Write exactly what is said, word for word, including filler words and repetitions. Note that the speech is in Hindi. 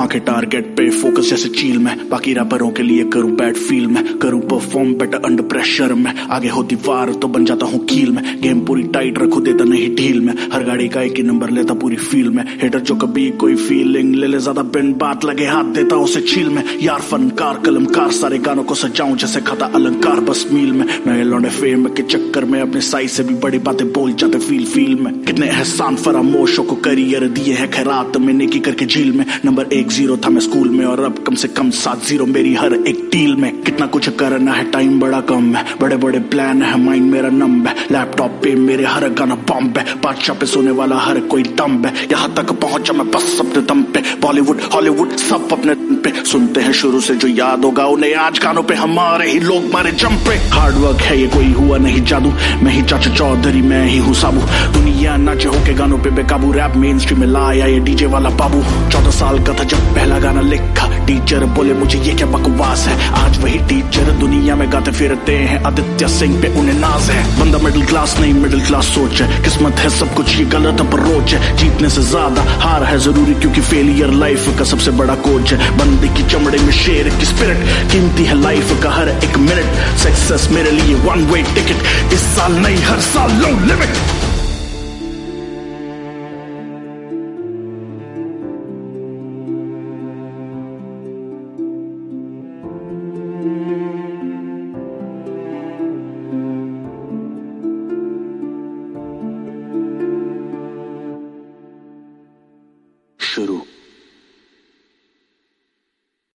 आंखें टारगेट पे फोकस जैसे चील में, बाकी रैपरों के लिए करूं बैड फील में, करूं परफॉर्म बेटर अंडर प्रेशर में, आगे होती वार तो बन जाता हूं कील में, गेम पूरी टाइट रखू देता नहीं ढील में, हर गाड़ी का एक ही नंबर लेता पूरी फील में, हेटर जो कभी कोई फीलिंग ले ले ज्यादा बिन बात लगे हाथ देता उसे छील में, यार फनकार कलमकार सारे गानों को सजाऊं जैसे खाता अलंकार बस मील में, नए लौंडे फेम के चक्कर में अपने साइज से भी बड़ी बातें बोल जाते फील फील में, कितने एहसान फरामोशों को करियर दिए है खैरात में नेकी करके झील में, नंबर एक जीरो था मैं स्कूल में और अब कम से कम सात जीरो मेरी हर एक डील में, कितना कुछ करना है टाइम बड़ा कम है, बड़े बड़े प्लान है माइंड मेरा नंब है, लैपटॉप पे मेरे हर गाना बॉम्ब है, बादशाह पे सोने वाला हर कोई डम्ब है, यहाँ तक पहुंचा मैं बस अपने दम पे, बॉलीवुड हॉलीवुड सब अपने दम पे, सुनते हैं शुरू से जो याद होगा उन्हें आज गानों पे हमारे ही लोग मारे जंप पे, हार्ड वर्क है ये कोई हुआ नहीं जादू, मैं ही चाचा चौधरी मैं ही हूँ साबू, दुनिया नाचे होके गानों पे बेकाबू, रैप मेन स्ट्रीम में लाया ये डीजे वाला बाबू, चौदह साल का था जब पहला गाना लिखा, टीचर बोले मुझे ये क्या बकवास है, आज वही टीचर दुनिया में गाते फिरते हैं, आदित्य सिंह पे उन्हें नाज है, बंदा मिडिल क्लास नहीं मिडिल क्लास सोच है, किस्मत है सब कुछ ये गलत अप्रोच है, जीतने से ज्यादा हार है जरूरी क्योंकि फेलियर लाइफ का सबसे बड़ा कोच है, बंदे की चमड़े में शेर की स्पिरिट, कीमती है लाइफ का हर एक मिनट, सक्सेस मेरे लिए वन वे टिकट, इस साल नहीं हर साल नो लिमिट। शुरू।